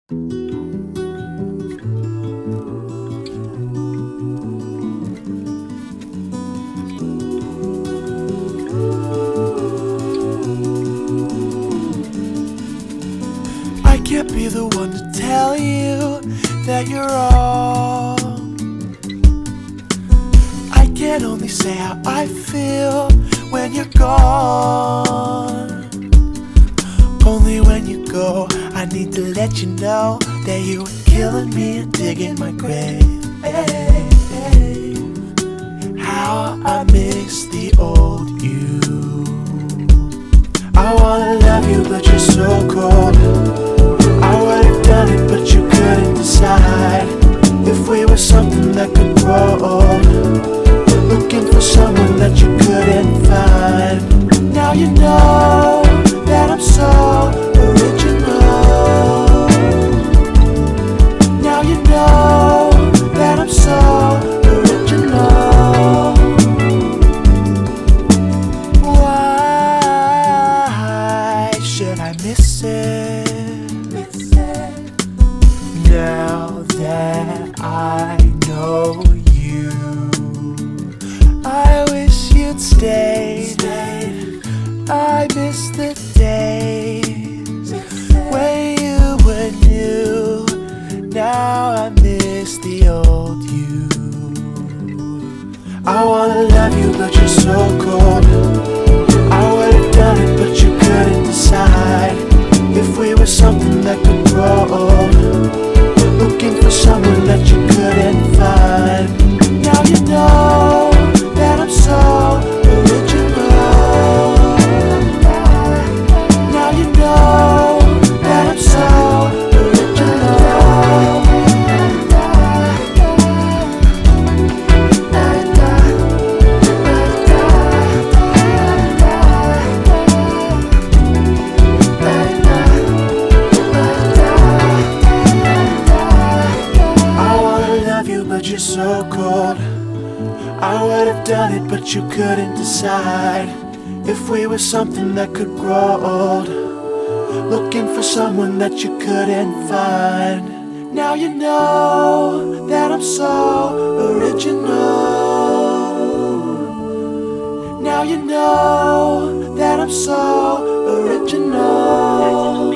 I can't be the one to tell you that you're wrong. I can only say how I feel when you're gone. Only when you go, I need to let you know that you were killing me and digging my grave. Hey, hey. How I miss the old you. I wanna love you, but you're so cold. I would've done it, but you couldn't decide if we were something that could grow old. Looking for someone that you couldn't find. Now you know that I'm so original. Now you know that I'm so original. Why should I miss it? Now that I know you, I wish you'd stay. I miss the days when you were new. Now I miss the old you. I wanna love you, but you're so cold. I would've done it, but you couldn't decide if we were something that could grow old. Looking for someone that you couldn't find. Now you know that I'm so original. Now you know that I'm so but you're so cold. I would've done it, but you couldn't decide if we were something that could grow old. Looking for someone that you couldn't find. Now you know that I'm so original. Now you know that I'm so original.